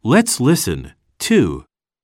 Let's listen to.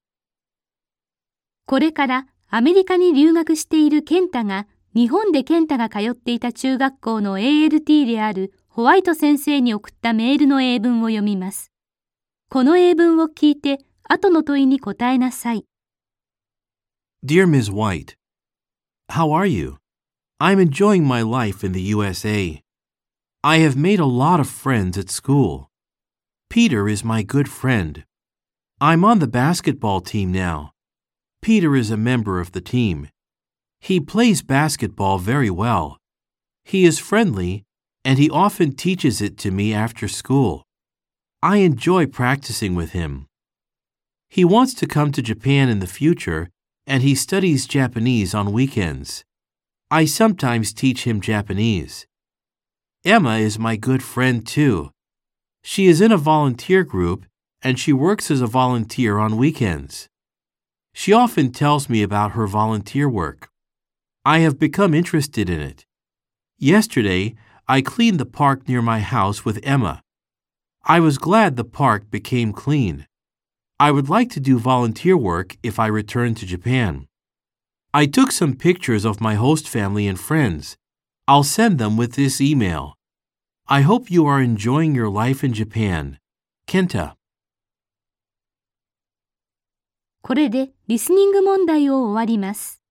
これからアメリカに留学しているケンタが、日本でケンタが通っていた中学校の ALT であるホワイト先生に送ったメールの英文を読みます。この英文を聞いて、後の問いに答えなさい。 Dear Ms. White, how are you? I'm enjoying my life in the USA. I have made a lot of friends at school. Peter is my good friend. I'm on the basketball team now. Peter is a member of the team. He plays basketball very well. He is friendly, and he often teaches it to me after school. I enjoy practicing with him. He wants to come to Japan in the future, and he studies Japanese on weekends. I sometimes teach him Japanese. Emma is my good friend too. She is in a volunteer group, and she works as a volunteer on weekends. She often tells me about her volunteer work. I have become interested in it. Yesterday, I cleaned the park near my house with Emma. I was glad the park became clean. I would like to do volunteer work if I return to Japan. I took some pictures of my host family and friends. I'll send them with this email. I hope you are enjoying your life in Japan. Kenta. これでリスニング問題を終わります。